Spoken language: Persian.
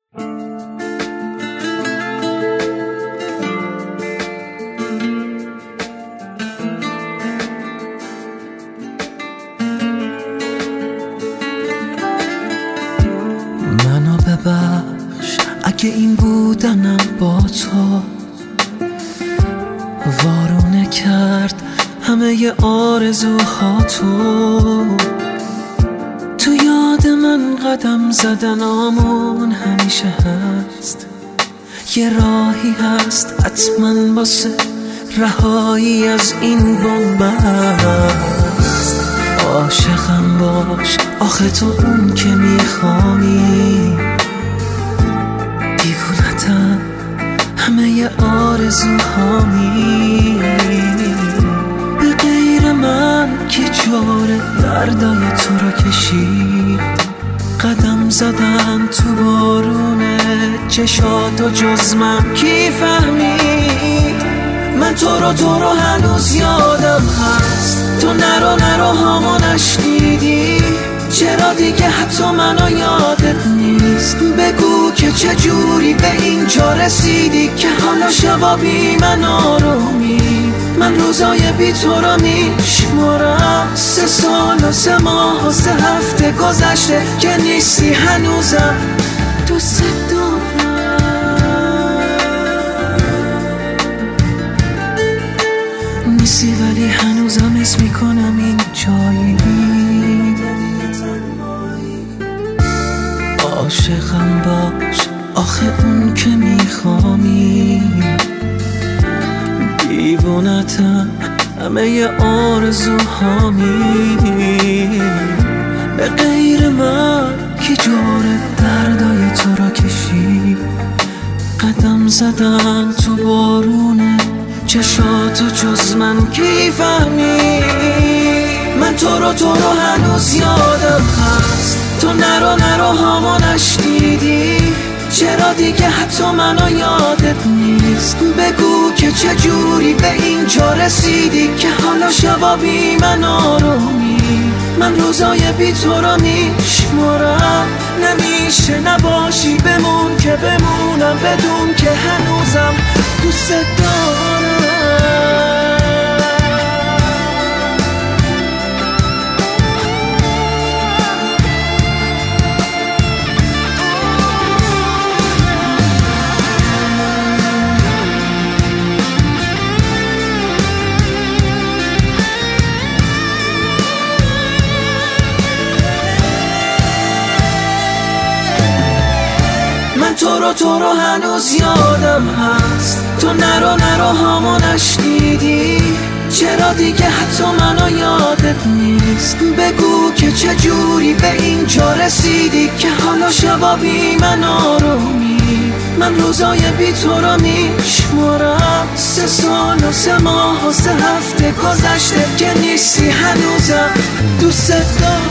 منو ببخش اگه این بودنم با تو وارونه کرد همه آرزوهاتو. تو یاد من قدم زدنامون همیشه هست، یه راهی هست حتما واسه رهایی از این بنبست. عاشقم باش آخه تو اون که میخوانی، دیوونتم همه آرزوهامی. به غیر من کی جوره دردای تو رو کشید؟ قدم زدن تو بارونه چشاتو جز من کی فهمید؟ من تو رو هنوز یادم هست، تو نرو هامو نشنیدی؟ چرا دیگه حتی منو یادت نیست؟ بگو که چجوری به اینجا رسیدی که حالا شبا بی من آرومی. من روزای بی تو رو میشمارم، 3 سال و 3 ماه و 3 هفته گذشته که نیستی هنوزم دوست دارم. نیستی ولی هنوزم اسم میکنم این جایی. عاشقم باش آخه اون که میخوانی، دیوونتم همه آرزوهامی. به غیر من کی جوره دردای تو را کشید؟ قدم زدن تو بارونه چشاتو جز من کی فهمید؟ من تو رو هنوز یادم هست، تو نرو هامو نشنیدی؟ چرا دیگه حتی منو یادت نیست؟ بگو که چجوری به اینجا رسیدی که حالا شبا بی من آرومی. من روزای بی تو رو میشمارم، نمیشه نباشی بمون که بمونم بدون که هنوزم دوست دارم. تو رو هنوز یادم هست، تو نرو هامو نشنیدی؟ چرا دیگه حتی منو یادت نیست؟ بگو که چجوری به اینجا رسیدی که حالا شبا بی من آرومی. من روزای بی تو رو میشمارم، 3 سال و 3 ماه و 3 هفته گذشته که نیستی هنوزم دوست دارم.